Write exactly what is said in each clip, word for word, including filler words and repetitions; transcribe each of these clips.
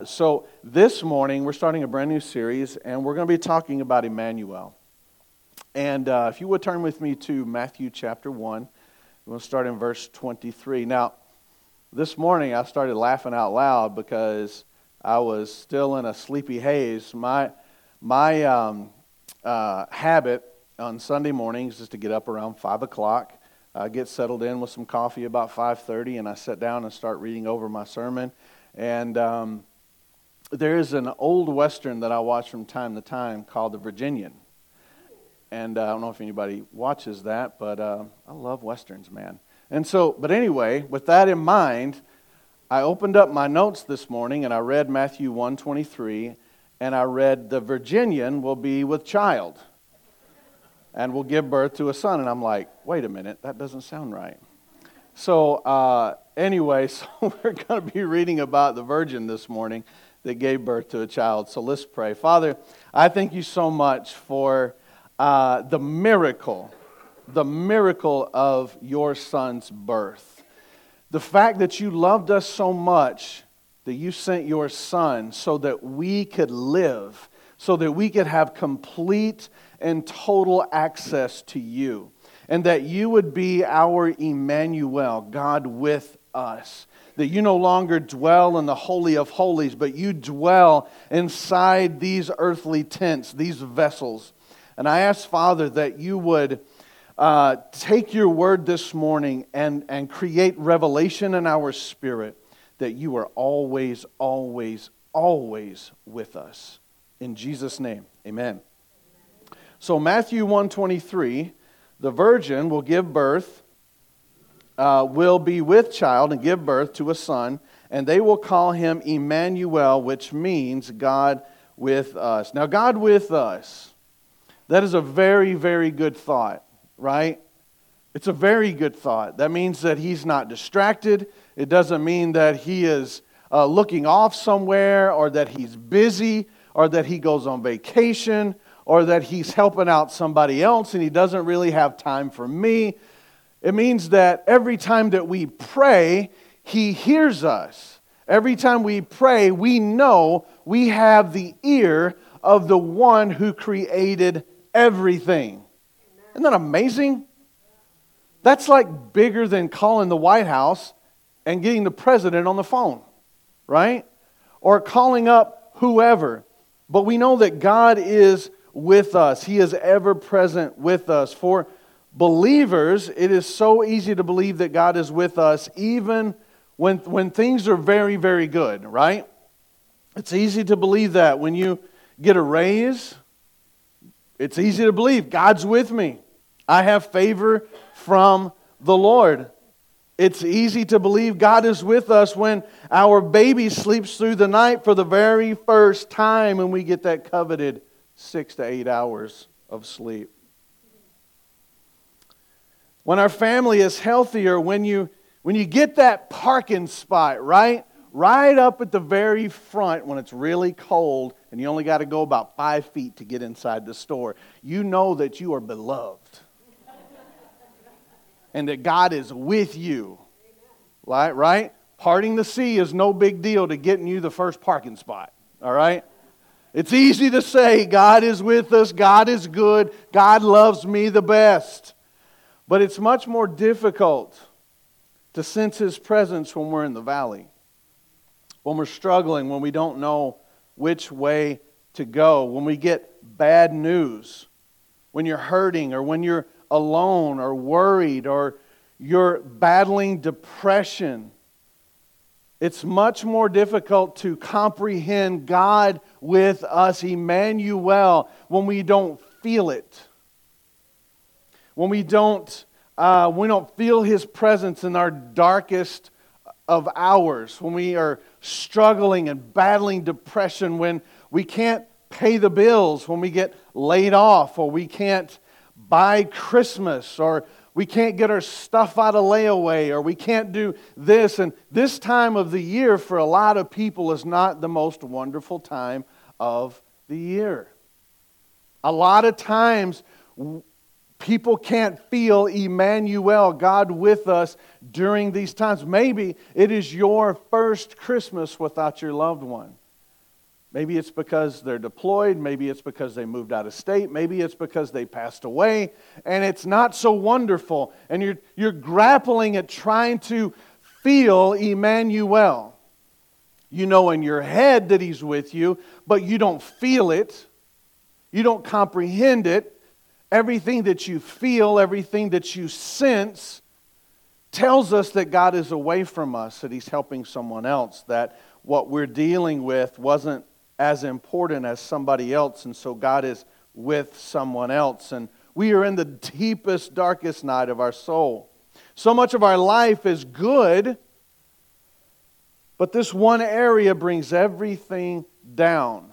So this morning, we're starting a brand new series, and we're going to be talking about Emmanuel. And uh, if you would turn with me to Matthew chapter one, we'll start in verse twenty-three. Now, this morning I started laughing out loud because I was still in a sleepy haze. My my um, uh, habit on Sunday mornings is to get up around five o'clock, uh, get settled in with some coffee about five thirty, and I sit down and start reading over my sermon. And um, there's an old Western that I watch from time to time called The Virginian. And uh, I don't know if anybody watches that, but uh, I love Westerns, man. And so, but anyway, with that in mind, I opened up my notes this morning and I read Matthew one twenty-three, and I read, "The Virginian will be with child and will give birth to a son." And I'm like, wait a minute, that doesn't sound right. So uh, anyway, so we're going to be reading about the virgin this morning that gave birth to a child. So let's pray. Father, I thank you so much for uh, the miracle, the miracle of your son's birth. The fact that you loved us so much that you sent your son so that we could live, so that we could have complete and total access to you. And that you would be our Emmanuel, God with us. That you no longer dwell in the Holy of Holies, but you dwell inside these earthly tents, these vessels. And I ask, Father, that you would uh, take your word this morning and, and create revelation in our spirit that you are always, always, always with us. In Jesus' name, amen. So Matthew one twenty-three, the virgin will give birth, uh, will be with child and give birth to a son, and they will call him Emmanuel, which means God with us. Now, God with us, that is a very, very good thought, right? It's a very good thought. That means that he's not distracted. It doesn't mean that he is uh, looking off somewhere, or that he's busy, or that he goes on vacation, or that he's helping out somebody else and he doesn't really have time for me. It means that every time that we pray, he hears us. Every time we pray, we know we have the ear of the one who created everything. Isn't that amazing? That's like bigger than calling the White House and getting the president on the phone, right? Or calling up whoever. But we know that God is with us. He is ever present with us. For believers, it is so easy to believe that God is with us even when, when things are very, very good, right? It's easy to believe that. When you get a raise, it's easy to believe God's with me. I have favor from the Lord. It's easy to believe God is with us when our baby sleeps through the night for the very first time and we get that coveted six to eight hours of sleep. When our family is healthier, when you when you get that parking spot, right? Right up at the very front when it's really cold and you only got to go about five feet to get inside the store, you know that you are beloved. And that God is with you. Right? Right? Parting the sea is no big deal to getting you the first parking spot. All right? It's easy to say, God is with us, God is good, God loves me the best. But it's much more difficult to sense His presence when we're in the valley. When we're struggling, when we don't know which way to go. When we get bad news. When you're hurting, or when you're alone, or worried, or you're battling depression. It's much more difficult to comprehend God with us, Emmanuel, when we don't feel it. When we don't, uh, we don't feel His presence in our darkest of hours. When we are struggling and battling depression. When we can't pay the bills. When we get laid off. Or we can't buy Christmas. Or we can't get our stuff out of layaway, or we can't do this. And this time of the year for a lot of people is not the most wonderful time of the year. A lot of times people can't feel Emmanuel, God with us during these times. Maybe it is your first Christmas without your loved one. Maybe it's because they're deployed. Maybe it's because they moved out of state. Maybe it's because they passed away. And it's not so wonderful. And you're, you're grappling at trying to feel Emmanuel. You know in your head that He's with you, but you don't feel it. You don't comprehend it. Everything that you feel, everything that you sense tells us that God is away from us, that He's helping someone else, that what we're dealing with wasn't as important as somebody else, and so God is with someone else. And we are in the deepest, darkest night of our soul. So much of our life is good, but this one area brings everything down.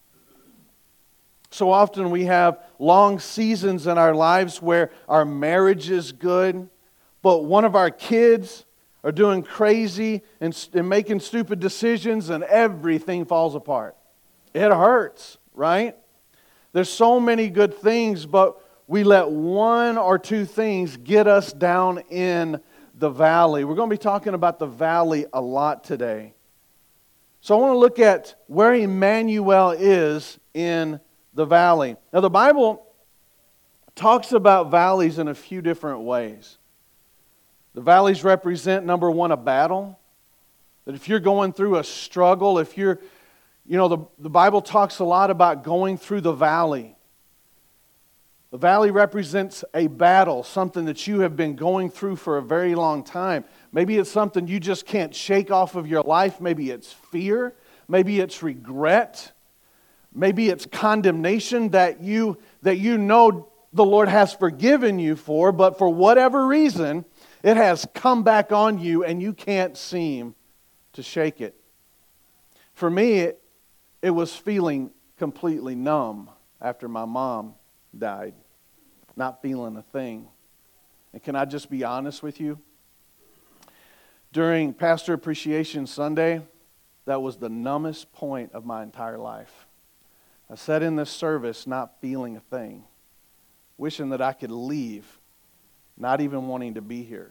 So often we have long seasons in our lives where our marriage is good, but one of our kids are doing crazy and, and making stupid decisions, and everything falls apart. It hurts, right? There's so many good things, but we let one or two things get us down in the valley. We're going to be talking about the valley a lot today. So I want to look at where Emmanuel is in the valley. Now the Bible talks about valleys in a few different ways. The valleys represent, number one, a battle. That if you're going through a struggle, if you're, you know, the, the Bible talks a lot about going through the valley. The valley represents a battle, something that you have been going through for a very long time. Maybe it's something you just can't shake off of your life. Maybe it's fear. Maybe it's regret. Maybe it's condemnation that you, that you know the Lord has forgiven you for, but for whatever reason, it has come back on you and you can't seem to shake it. For me, it, it was feeling completely numb after my mom died. Not feeling a thing. And can I just be honest with you? During Pastor Appreciation Sunday, that was the numbest point of my entire life. I sat in this service not feeling a thing, wishing that I could leave, not even wanting to be here.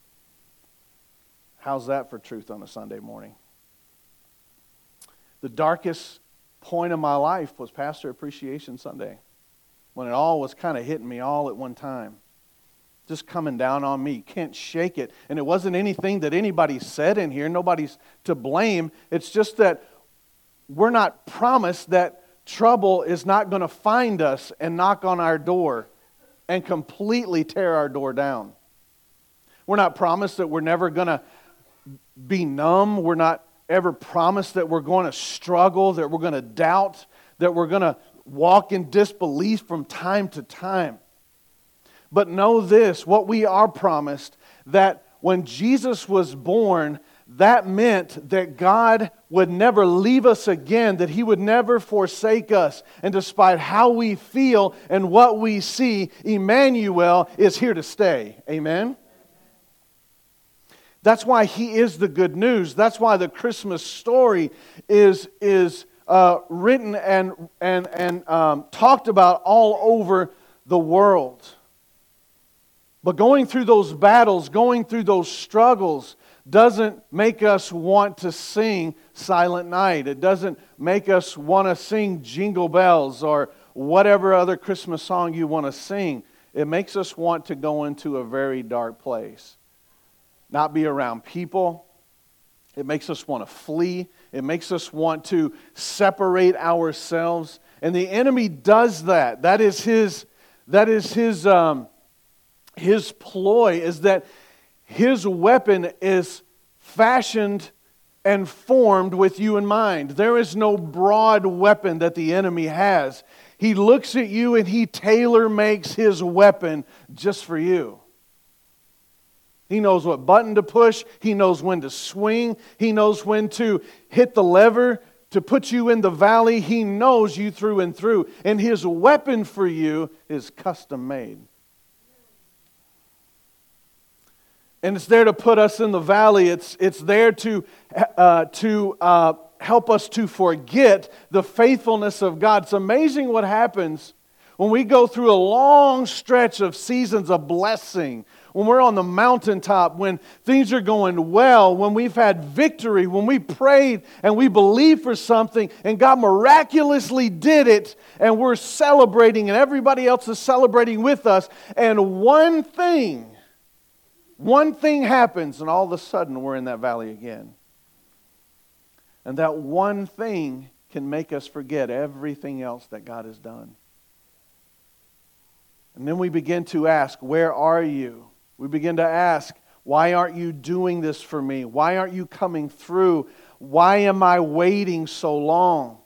How's that for truth on a Sunday morning? The darkest point of my life was Pastor Appreciation Sunday, when it all was kind of hitting me all at one time. Just coming down on me. Can't shake it. And it wasn't anything that anybody said in here. Nobody's to blame. It's just that we're not promised that trouble is not going to find us and knock on our door and completely tear our door down. We're not promised that we're never going to be numb. We're not ever promised that we're going to struggle, that we're going to doubt, that we're going to walk in disbelief from time to time. But know this, what we are promised, that when Jesus was born, that meant that God would never leave us again, that He would never forsake us. And despite how we feel and what we see, Emmanuel is here to stay. Amen? That's why He is the good news. That's why the Christmas story is, is uh, written and, and, and um, talked about all over the world. But going through those battles, going through those struggles, doesn't make us want to sing Silent Night. It doesn't make us want to sing Jingle Bells or whatever other Christmas song you want to sing. It makes us want to go into a very dark place. Not be around people. It makes us want to flee. It makes us want to separate ourselves. And the enemy does that. That is his, that is his, um, his ploy, is that his weapon is fashioned and formed with you in mind. There is no broad weapon that the enemy has. He looks at you and he tailor makes his weapon just for you. He knows what button to push. He knows when to swing. He knows when to hit the lever to put you in the valley. He knows you through and through. And his weapon for you is custom made. And it's there to put us in the valley. It's, it's there to, uh, to uh, help us to forget the faithfulness of God. It's amazing what happens when we go through a long stretch of seasons of blessing, when we're on the mountaintop, when things are going well, when we've had victory, when we prayed and we believed for something and God miraculously did it and we're celebrating and everybody else is celebrating with us, and one thing, one thing happens and all of a sudden we're in that valley again. And that one thing can make us forget everything else that God has done. And then we begin to ask, where are you? We begin to ask, why aren't you doing this for me? Why aren't you coming through? Why am I waiting so long?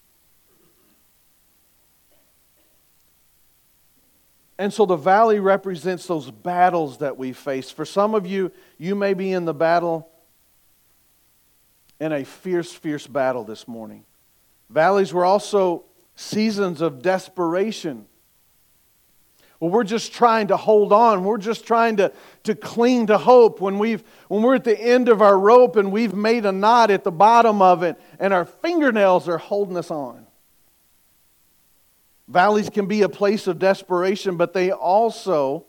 And so the valley represents those battles that we face. For some of you, you may be in the battle, in a fierce, fierce battle this morning. Valleys were also seasons of desperation. Well, we're just trying to hold on. We're just trying to, to cling to hope when, we've, when we're at the end of our rope and we've made a knot at the bottom of it and our fingernails are holding us on. Valleys can be a place of desperation, but they also,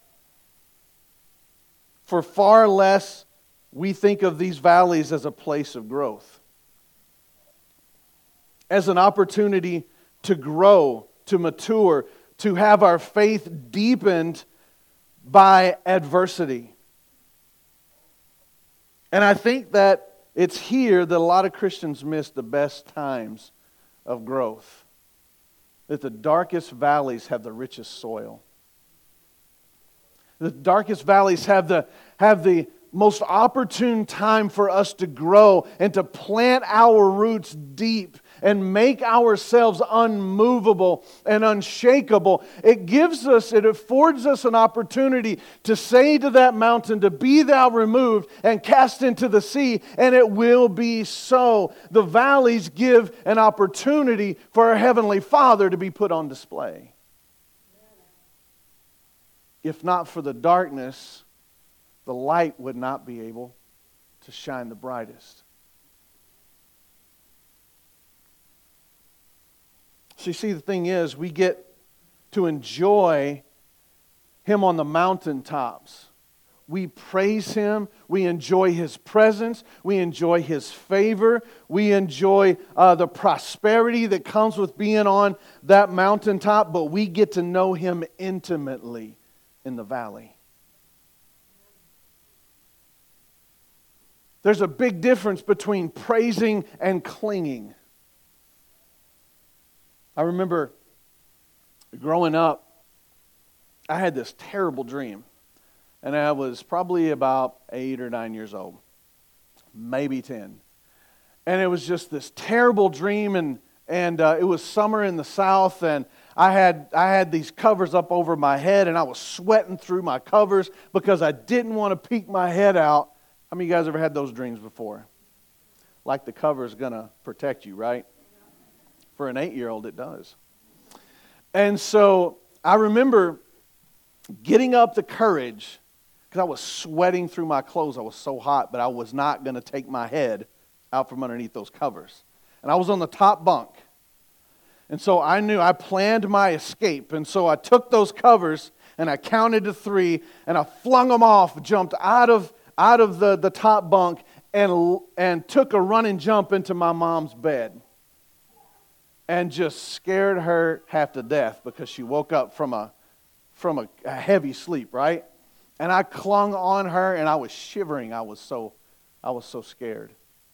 for far less, we think of these valleys as a place of growth. As an opportunity to grow, to mature, to have our faith deepened by adversity. And I think that it's here that a lot of Christians miss the best times of growth. That the darkest valleys have the richest soil. The darkest valleys have the, have the most opportune time for us to grow and to plant our roots deep and make ourselves unmovable and unshakable. It gives us, it affords us an opportunity to say to that mountain, to be thou removed and cast into the sea, and it will be so. The valleys give an opportunity for our Heavenly Father to be put on display. If not for the darkness, the light would not be able to shine the brightest. So you see, the thing is, we get to enjoy Him on the mountaintops. We praise Him. We enjoy His presence. We enjoy His favor. We enjoy uh, the prosperity that comes with being on that mountaintop. But we get to know Him intimately in the valley. There's a big difference between praising and clinging. I remember growing up, I had this terrible dream. And I was probably about eight or nine years old. Maybe ten. And it was just this terrible dream, and, and uh, it was summer in the South, and I had, I had these covers up over my head, and I was sweating through my covers because I didn't want to peek my head out. How many of you guys ever had those dreams before? Like the cover is going to protect you, right? For an eight-year-old, it does. And so I remember getting up the courage, because I was sweating through my clothes. I was so hot, but I was not going to take my head out from underneath those covers. And I was on the top bunk. And so I knew, I planned my escape. And so I took those covers, and I counted to three, and I flung them off, jumped out of, out of the, the top bunk, and, and took a running jump into my mom's bed. And just scared her half to death because she woke up from a from a, a heavy sleep, right? And I clung on her and I was shivering. I was so I was so scared.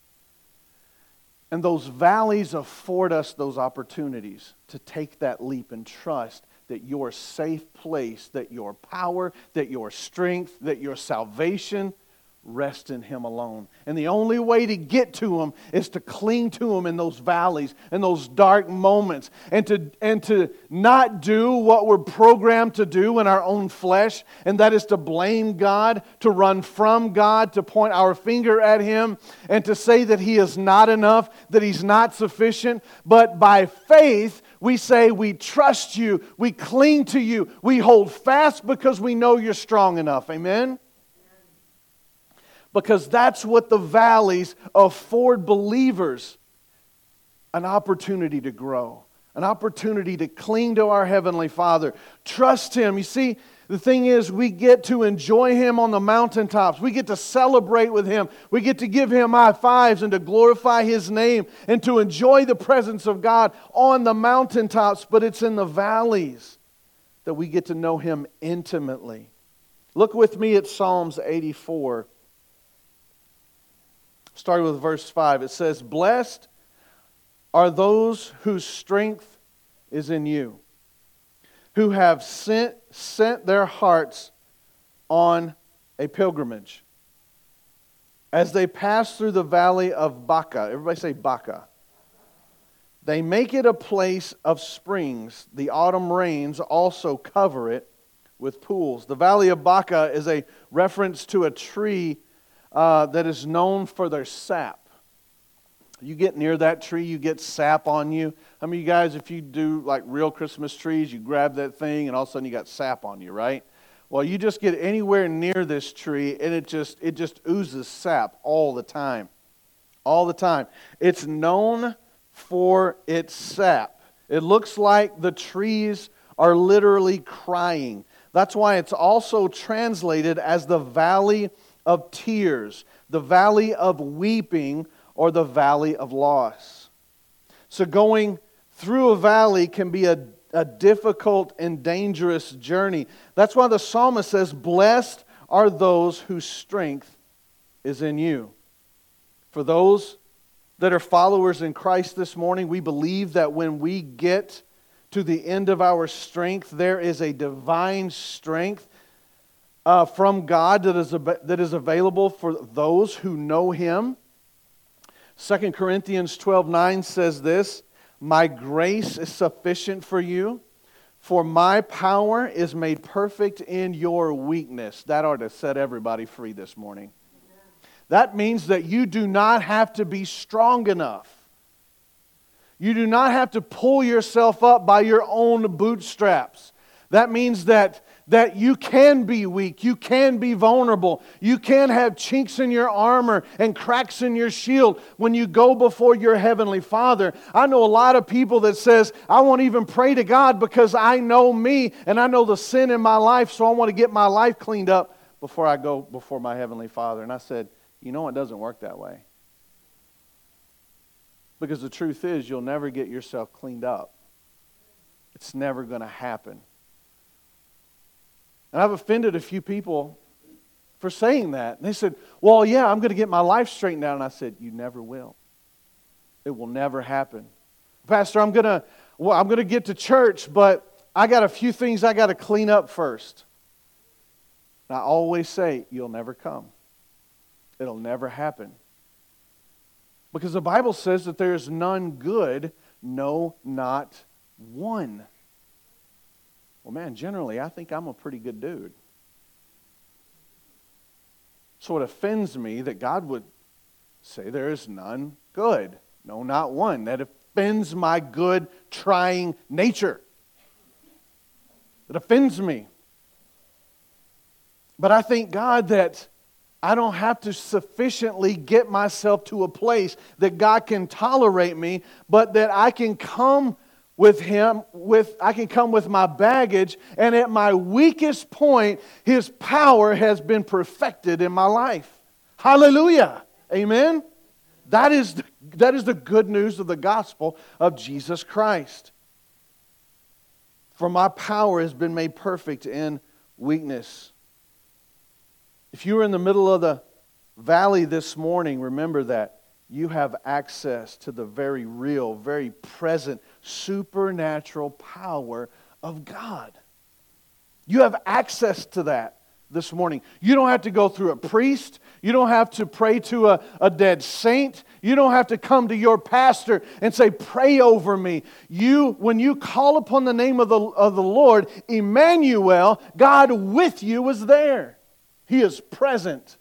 And those valleys afford us those opportunities to take that leap and trust that your safe place, that your power, that your strength, that your salvation rest in Him alone. And the only way to get to Him is to cling to Him in those valleys, in those dark moments, and to, and to not do what we're programmed to do in our own flesh, and that is to blame God, to run from God, to point our finger at Him, and to say that He is not enough, that He's not sufficient. But by faith, we say we trust You, we cling to You, we hold fast because we know You're strong enough. Amen? Because that's what the valleys afford believers, an opportunity to grow, an opportunity to cling to our Heavenly Father. Trust Him. You see, The thing is, we get to enjoy Him on the mountaintops. We get to celebrate with Him. We get to give Him high fives and to glorify His name and to enjoy the presence of God on the mountaintops. But it's in the valleys that we get to know Him intimately. Look with me at Psalms eighty-four. Starting with verse five. It says, "Blessed are those whose strength is in you, who have sent, sent their hearts on a pilgrimage. As they pass through the valley of Baca," everybody say Baca. "They make it a place of springs. The autumn rains also cover it with pools." The valley of Baca is a reference to a tree uh, that is known for their sap. You get near that tree, you get sap on you. How many of you guys, if you do like real Christmas trees, you grab that thing and all of a sudden you got sap on you, right? Well, you just get anywhere near this tree and it just it just oozes sap all the time. All the time. It's known for its sap. It looks like the trees are literally crying. That's why it's also translated as the valley of tears, the valley of weeping, or the valley of loss. So going through a valley can be a, a difficult and dangerous journey. That's why the psalmist says, "Blessed are those whose strength is in you." For those that are followers in Christ this morning, we believe that when we get to the end of our strength, there is a divine strength uh, from God that is, that is available for those who know Him. Second Corinthians twelve nine says this, "My grace is sufficient for you, for my power is made perfect in your weakness." That ought to set everybody free this morning. That means that you do not have to be strong enough. You do not have to pull yourself up by your own bootstraps. That means that, that you can be weak. You can be vulnerable. You can have chinks in your armor and cracks in your shield when you go before your Heavenly Father. I know a lot of people that says, "I won't even pray to God because I know me and I know the sin in my life, so I want to get my life cleaned up before I go before my Heavenly Father." And I said, you know, it doesn't work that way. Because the truth is, you'll never get yourself cleaned up. It's never going to happen. And I've offended a few people for saying that. And they said, "Well, yeah, I'm going to get my life straightened out." And I said, you never will. It will never happen. "Pastor, I'm going to well, I'm going to get to church, but I got a few things I got to clean up first." And I always say, you'll never come. It'll never happen. Because the Bible says that there is none good, no, not one. Well, man, generally, I think I'm a pretty good dude. So it offends me that God would say there is none good. No, not one. That offends my good, trying nature. It offends me. But I thank God that I don't have to sufficiently get myself to a place that God can tolerate me, but that I can come with Him, with I can come with my baggage, and at my weakest point, His power has been perfected in my life. Hallelujah. Amen? That is the, that is the good news of the gospel of Jesus Christ. "For my power has been made perfect in weakness." If you are in the middle of the valley this morning, remember that you have access to the very real, very present, supernatural power of God. You have access to that this morning. You don't have to go through a priest. You don't have to pray to a, a dead saint. You don't have to come to your pastor and say, "Pray over me." You, when you call upon the name of the, of the Lord, Emmanuel, God with you is there. He is present.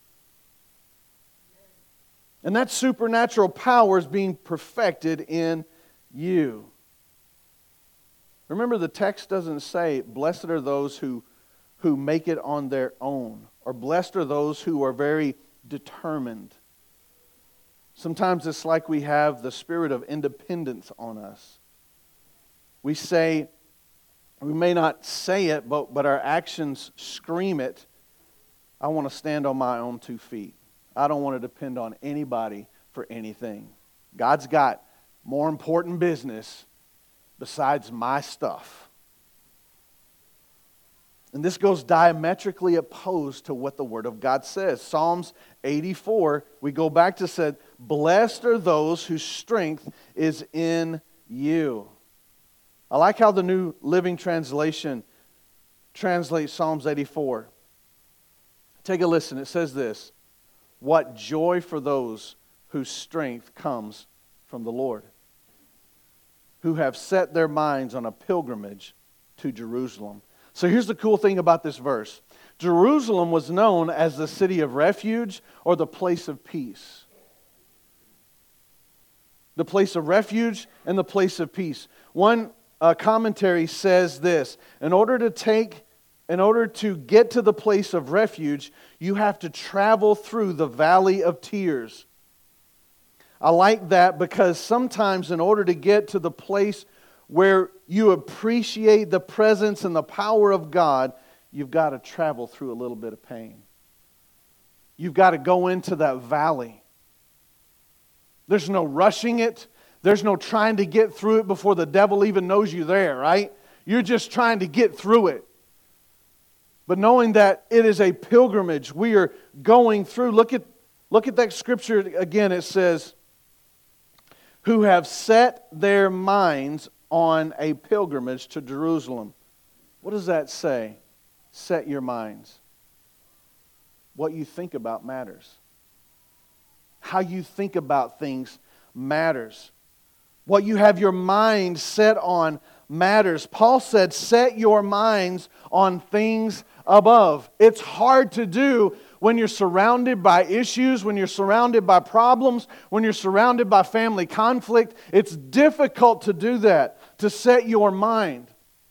And that supernatural power is being perfected in you. Remember, the text doesn't say, "Blessed are those who, who make it on their own," or "Blessed are those who are very determined." Sometimes it's like we have the spirit of independence on us. We say, We may not say it, but, but our actions scream it. I want to stand on my own two feet. I don't want to depend on anybody for anything. God's got more important business besides my stuff. And this goes diametrically opposed to what the Word of God says. Psalms eighty-four, we go back to said, blessed are those whose strength is in you. I like how the New Living Translation translates Psalms eighty-four. Take a listen. It says this, what joy for those whose strength comes from the Lord, who have set their minds on a pilgrimage to Jerusalem. So here's the cool thing about this verse. Jerusalem was known as the city of refuge or the place of peace. The place of refuge and the place of peace. One uh, commentary says this, in order to take, in order to get to the place of refuge, you have to travel through the valley of tears. I like that because sometimes in order to get to the place where you appreciate the presence and the power of God, you've got to travel through a little bit of pain. You've got to go into that valley. There's no rushing it. There's no trying to get through it before the devil even knows you're there, right? You're just trying to get through it. But knowing that it is a pilgrimage, we are going through. Look at, look at that scripture again. It says, who have set their minds on a pilgrimage to Jerusalem. What does that say? Set your minds. What you think about matters. How you think about things matters. What you have your mind set on matters. Paul said, set your minds on things above. It's hard to do when you're surrounded by issues, when you're surrounded by problems, when you're surrounded by family conflict. It's difficult to do that, to set your mind.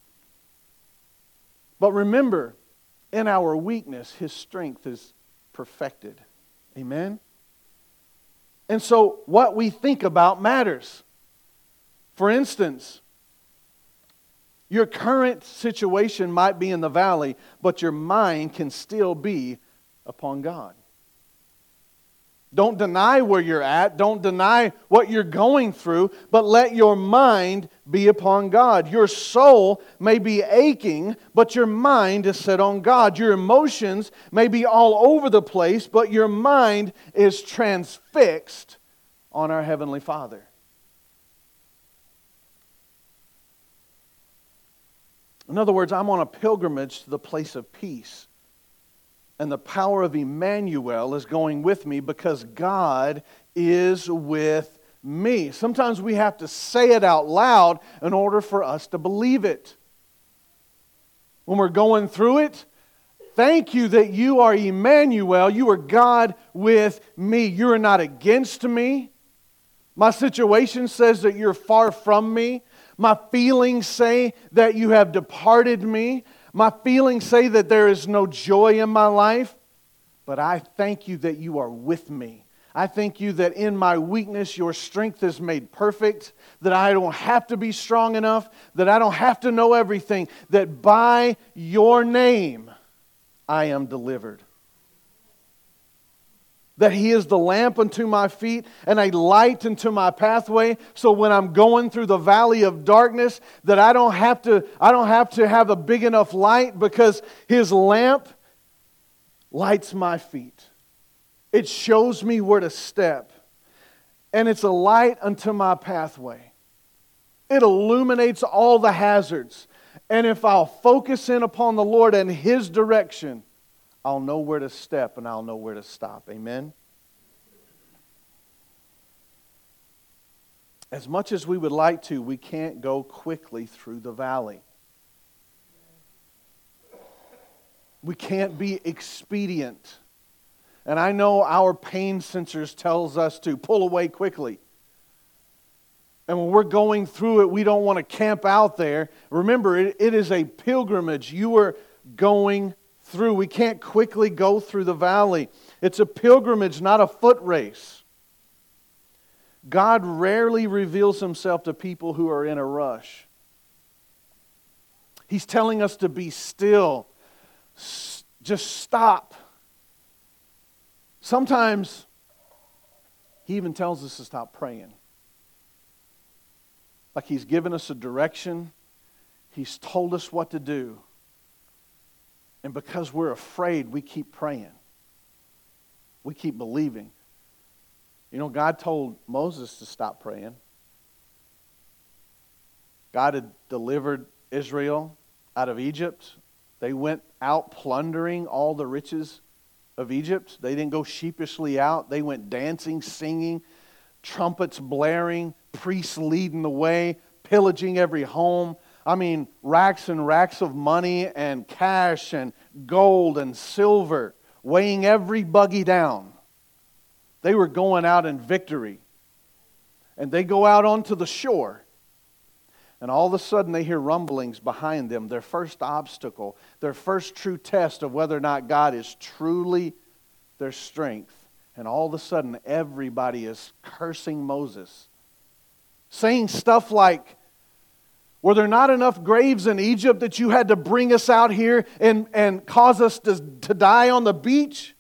But remember, in our weakness, His strength is perfected. Amen? And so what we think about matters. For instance, your current situation might be in the valley, but your mind can still be upon God. Don't deny where you're at. Don't deny what you're going through, but let your mind be upon God. Your soul may be aching, but your mind is set on God. Your emotions may be all over the place, but your mind is transfixed on our Heavenly Father. In other words, I'm on a pilgrimage to the place of peace. And the power of Emmanuel is going with me because God is with me. Sometimes we have to say it out loud in order for us to believe it. When we're going through it, thank you that you are Emmanuel. You are God with me. You are not against me. My situation says that you're far from me. My feelings say that you have departed me. My feelings say that there is no joy in my life. But I thank you that you are with me. I thank you that in my weakness your strength is made perfect. That I don't have to be strong enough. That I don't have to know everything. That by your name I am delivered. That He is the lamp unto my feet and a light unto my pathway. So when I'm going through the valley of darkness, that I don't have to, I don't have to have a big enough light because His lamp lights my feet. It shows me where to step. And it's a light unto my pathway. It illuminates all the hazards. And if I'll focus in upon the Lord and His direction, I'll know where to step and I'll know where to stop. Amen? As much as we would like to, we can't go quickly through the valley. We can't be expedient. And I know our pain sensors tells us to pull away quickly. And when we're going through it, we don't want to camp out there. Remember, it, it is a pilgrimage. You are going through. We can't quickly go through the valley. It's a pilgrimage, not a foot race. God rarely reveals Himself to people who are in a rush. He's telling us to be still. S- just stop. Sometimes He even tells us to stop praying. Like He's given us a direction. He's told us what to do. And because we're afraid, we keep praying. We keep believing. You know, God told Moses to stop praying. God had delivered Israel out of Egypt. They went out plundering all the riches of Egypt. They didn't go sheepishly out. They went dancing, singing, trumpets blaring, priests leading the way, pillaging every home. I mean, racks and racks of money and cash and gold and silver, weighing every buggy down. They were going out in victory. And they go out onto the shore. And all of a sudden they hear rumblings behind them. Their first obstacle, their first true test of whether or not God is truly their strength. And all of a sudden everybody is cursing Moses. Saying stuff like, were there not enough graves in Egypt that you had to bring us out here and, and cause us to, to die on the beach?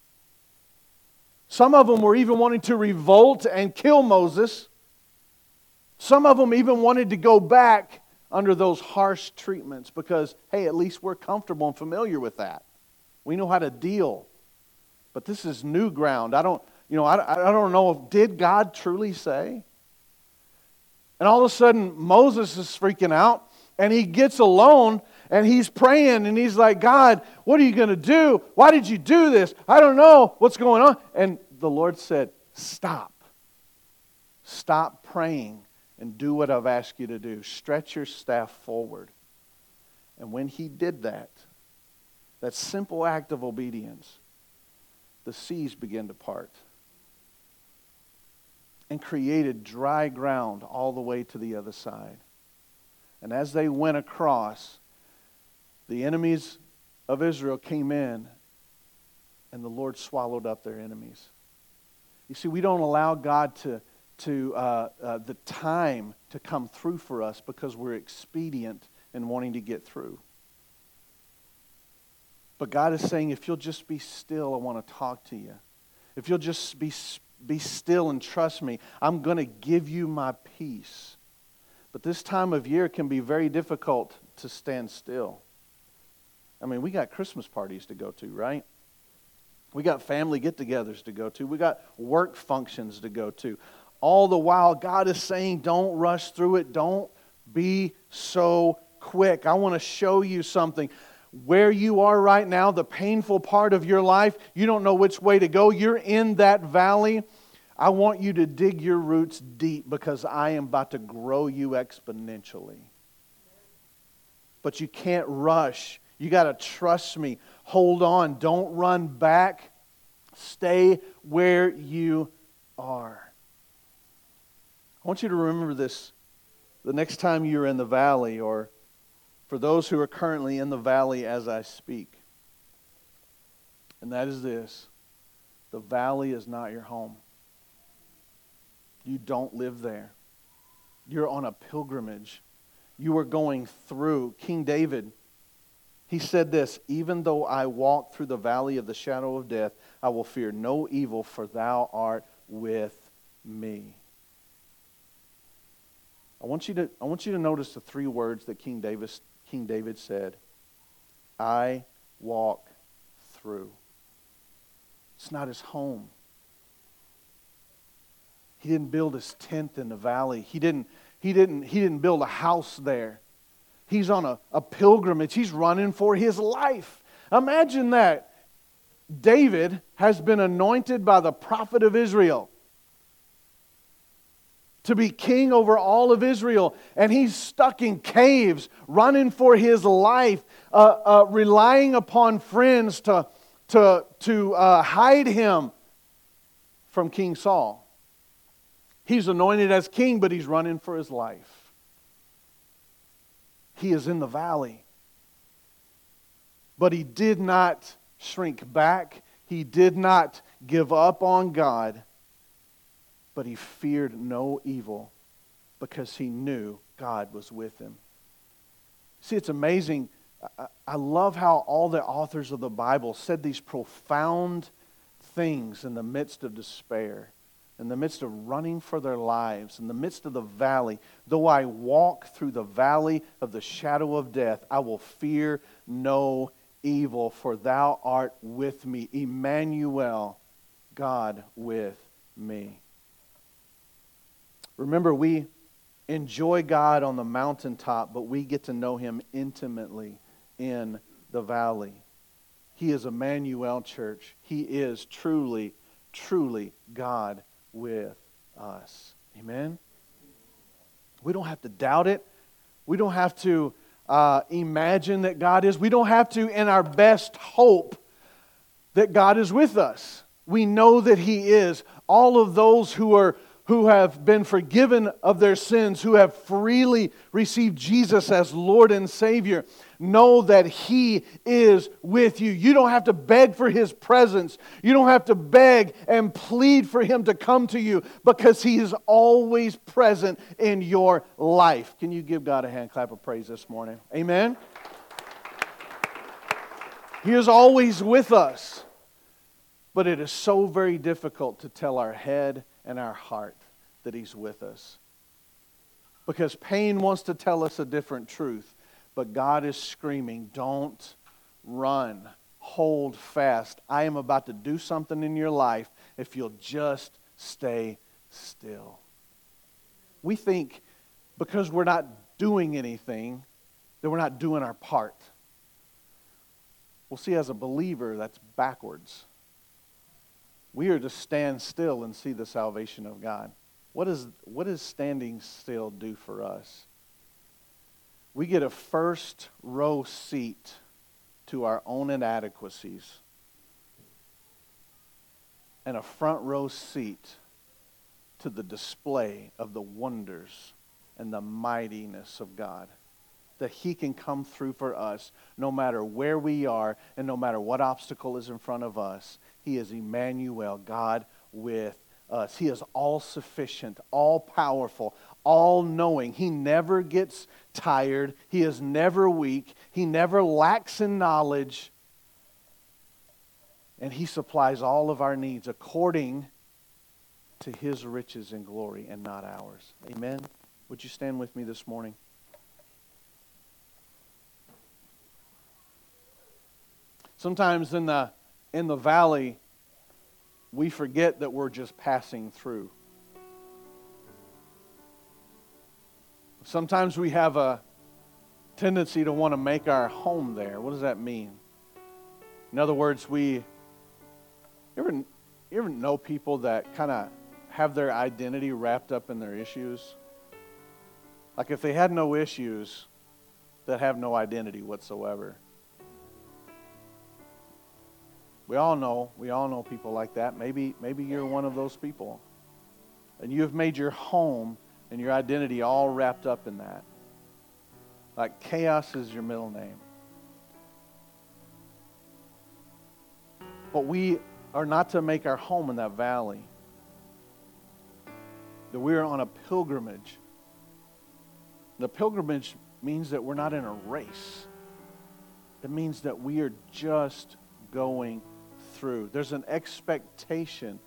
Some of them were even wanting to revolt and kill Moses. Some of them even wanted to go back under those harsh treatments because, hey, at least we're comfortable and familiar with that. We know how to deal. But this is new ground. I don't, you know, I, I don't know if, did God truly say? And all of a sudden, Moses is freaking out, and he gets alone, and he's praying, and he's like, God, what are you going to do? Why did you do this? I don't know what's going on. And the Lord said, stop. Stop praying and do what I've asked you to do. Stretch your staff forward. And when he did that, that simple act of obedience, the seas began to part and created dry ground all the way to the other side. And as they went across, the enemies of Israel came in, and the Lord swallowed up their enemies. You see, we don't allow God to, to uh, uh, the time to come through for us because we're expedient in wanting to get through. But God is saying, if you'll just be still, I want to talk to you. If you'll just be Be still and trust me. I'm going to give you my peace. But this time of year can be very difficult to stand still. I mean, we got Christmas parties to go to, right? We got family get-togethers to go to. We got work functions to go to. All the while, God is saying, don't rush through it. Don't be so quick. I want to show you something. Where you are right now, the painful part of your life, you don't know which way to go. You're in that valley. I want you to dig your roots deep because I am about to grow you exponentially. But you can't rush. You got to trust me. Hold on. Don't run back. Stay where you are. I want you to remember this the next time you're in the valley, or for those who are currently in the valley as I speak. And that is this: the valley is not your home. You don't live there. You're on a pilgrimage. You are going through. King David, he said this, even though I walk through the valley of the shadow of death, I will fear no evil, for thou art with me. I want you to, I want you to notice the three words that King David, King David said. I walk through. It's not his home. He didn't build his tent in the valley. He didn't, he didn't, he didn't build a house there. He's on a, a pilgrimage. He's running for his life. Imagine that. David has been anointed by the prophet of Israel to be king over all of Israel. And he's stuck in caves, running for his life, uh, uh, relying upon friends to, to, to uh, hide him from King Saul. He's anointed as king, but he's running for his life. He is in the valley. But he did not shrink back. He did not give up on God. But he feared no evil because he knew God was with him. See, it's amazing. I, I love how all the authors of the Bible said these profound things in the midst of despair, in the midst of running for their lives, in the midst of the valley. Though I walk through the valley of the shadow of death, I will fear no evil, for thou art with me. Emmanuel, God with me. Remember, we enjoy God on the mountaintop, but we get to know Him intimately in the valley. He is Emmanuel, church. He is truly, truly God with us. Amen? We don't have to doubt it. We don't have to uh, imagine that God is. We don't have to, in our best hope, that God is with us. We know that He is. All of those who are who have been forgiven of their sins, who have freely received Jesus as Lord and Savior, know that He is with you. You don't have to beg for His presence. You don't have to beg and plead for Him to come to you, because He is always present in your life. Can you give God a hand clap of praise this morning? Amen? He is always with us. But it is so very difficult to tell our head and our heart that He's with us. Because pain wants to tell us a different truth. But God is screaming, don't run. Hold fast. I am about to do something in your life if you'll just stay still. We think because we're not doing anything that we're not doing our part. Well, see, as a believer, that's backwards. We are to stand still and see the salvation of God. What is, what does standing still do for us? We get a first row seat to our own inadequacies and a front row seat to the display of the wonders and the mightiness of God. That He can come through for us no matter where we are and no matter what obstacle is in front of us. He is Emmanuel, God with us. He is all-sufficient, all-powerful, all-knowing. He never gets tired. He is never weak. He never lacks in knowledge. And He supplies all of our needs according to His riches and glory and not ours. Amen? Would you stand with me this morning? Sometimes in the in the valley, we forget that we're just passing through. Sometimes we have a tendency to want to make our home there. What does that mean? In other words, we you ever, you ever know people that kind of have their identity wrapped up in their issues? Like if they had no issues, that have no identity whatsoever. We all know, we all know people like that. Maybe, maybe you're one of those people. And you have made your home and your identity all wrapped up in that. Like chaos is your middle name. But we are not to make our home in that valley. That we are on a pilgrimage. The pilgrimage means that we're not in a race. It means that we are just going through. There's an expectation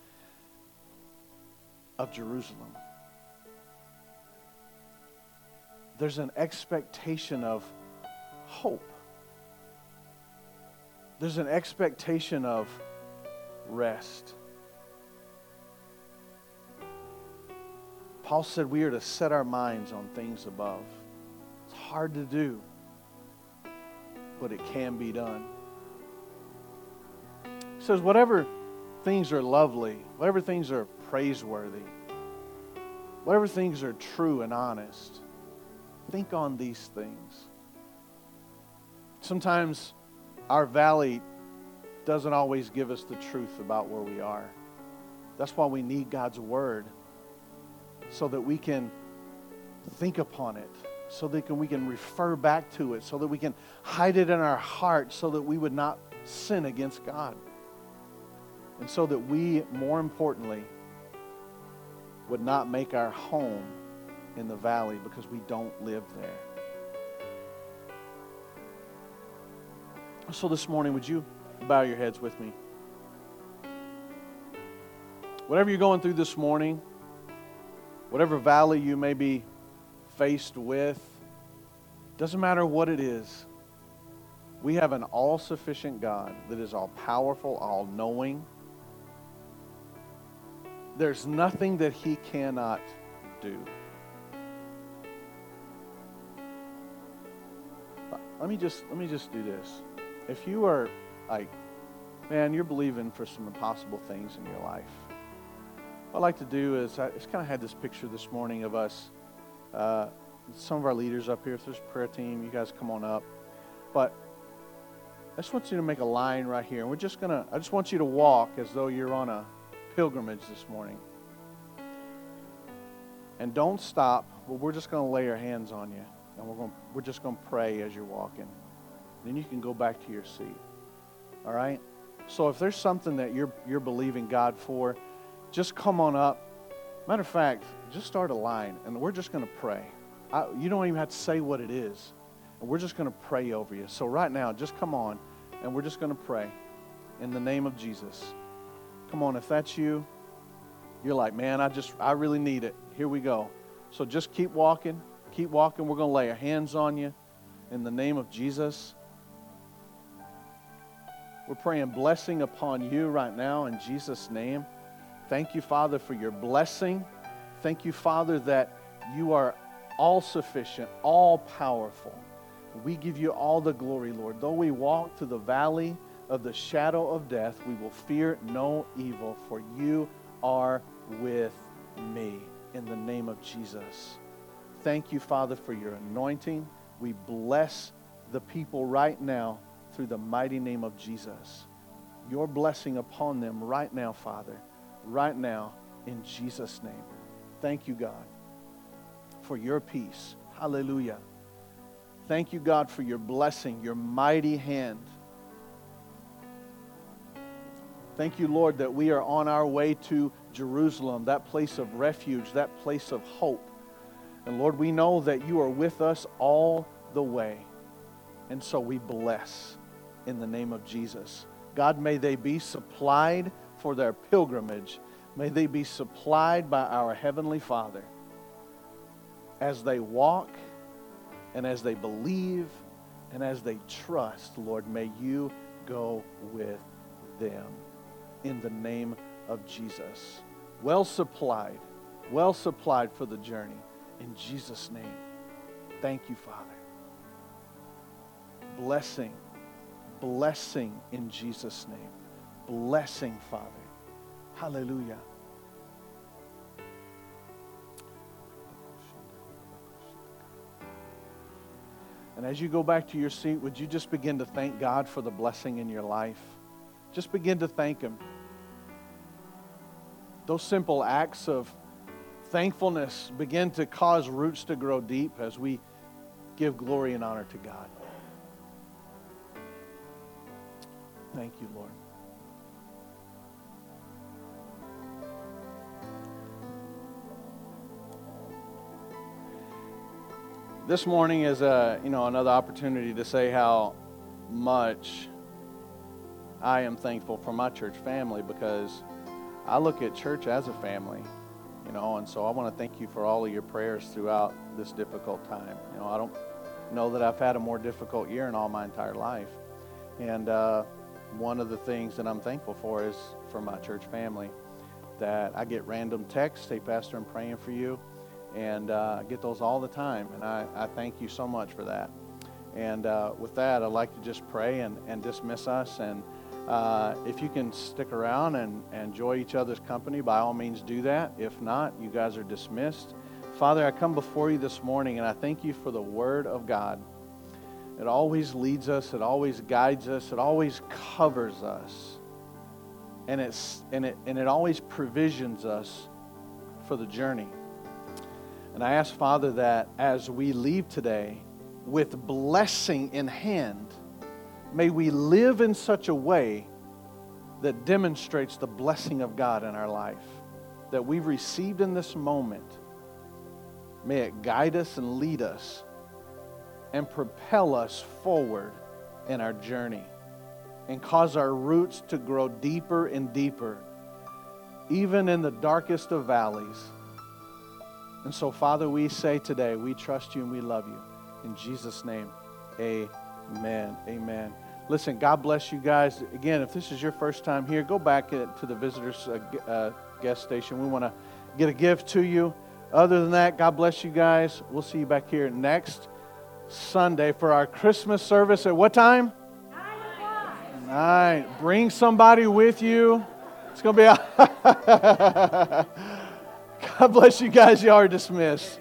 of Jerusalem. There's an expectation of hope. There's an expectation of rest. Paul said we are to set our minds on things above. It's hard to do, but it can be done. He says, whatever things are lovely, whatever things are praiseworthy, whatever things are true and honest, think on these things. Sometimes our valley doesn't always give us the truth about where we are. That's why we need God's Word, so that we can think upon it, so that we can refer back to it, so that we can hide it in our heart, so that we would not sin against God. And so that we, more importantly, would not make our home in the valley because we don't live there. So this morning, would you bow your heads with me? Whatever you're going through this morning, whatever valley you may be faced with, doesn't matter what it is, we have an all-sufficient God that is all-powerful, all-knowing. There's nothing that He cannot do. Let me just let me just do this. If you are like, man, you're believing for some impossible things in your life, what I'd like to do is, I just kind of had this picture this morning of us, uh, some of our leaders up here. If there's a prayer team, you guys come on up. But I just want you to make a line right here. And we're just going to, I just want you to walk as though you're on a pilgrimage this morning. And don't stop, but we're just going to lay our hands on you. And we're going, we're just going to pray as you're walking. Then you can go back to your seat. All right? So if there's something that you're you're believing God for, just come on up. Matter of fact, just start a line, and we're just going to pray. I, you don't even have to say what it is. And we're just going to pray over you. So right now, just come on, and we're just going to pray in the name of Jesus. Come on, if that's you, you're like, man, I just, I really need it. Here we go. So just keep walking. Keep walking. We're going to lay our hands on you in the name of Jesus. We're praying blessing upon you right now in Jesus' name. Thank you, Father, for your blessing. Thank you, Father, that you are all-sufficient, all-powerful. We give you all the glory, Lord. Though we walk through the valley of the shadow of death, we will fear no evil, for you are with me. In the name of Jesus. Thank you, Father, for your anointing. We bless the people right now through the mighty name of Jesus. Your blessing upon them right now, Father. Right now, in Jesus' name. Thank you, God, for your peace. Hallelujah. Thank you, God, for your blessing, your mighty hand. Thank you, Lord, that we are on our way to Jerusalem, that place of refuge, that place of hope. And Lord, we know that you are with us all the way. And so we bless in the name of Jesus. God, may they be supplied for their pilgrimage. May they be supplied by our Heavenly Father as they walk and as they believe and as they trust. Lord, may you go with them in the name of Jesus. Well supplied, well supplied for the journey. In Jesus' name, thank you, Father. Blessing, blessing in Jesus' name. Blessing, Father. Hallelujah. And as you go back to your seat, would you just begin to thank God for the blessing in your life? Just begin to thank Him. Those simple acts of thankfulness begin to cause roots to grow deep as we give glory and honor to God. Thank you, Lord. This morning is a, you know, another opportunity to say how much I am thankful for my church family, because I look at church as a family, you know, and so I want to thank you for all of your prayers throughout this difficult time. You know, I don't know that I've had a more difficult year in all my entire life. And uh, one of the things that I'm thankful for is for my church family, that I get random texts, hey, Pastor, I'm praying for you. And uh, I get those all the time, and I, I thank you so much for that. And uh, with that, I'd like to just pray and, and dismiss us. And uh, if you can stick around and, and enjoy each other's company, by all means do that. If not, you guys are dismissed. Father, I come before you this morning, and I thank you for the Word of God. It always leads us, it always guides us, it always covers us. And, it's, and, it, and it always provisions us for the journey. And I ask, Father, that as we leave today with blessing in hand, may we live in such a way that demonstrates the blessing of God in our life that we've received in this moment. May it guide us and lead us and propel us forward in our journey and cause our roots to grow deeper and deeper, even in the darkest of valleys. And so, Father, we say today, we trust you and we love you. In Jesus' name, amen. Amen. Listen, God bless you guys. Again, if this is your first time here, go back to the visitors' uh, guest station. We want to get a gift to you. Other than that, God bless you guys. We'll see you back here next Sunday for our Christmas service at what time? Nine. Bring somebody with you. It's going to be a... God bless you guys. You are dismissed.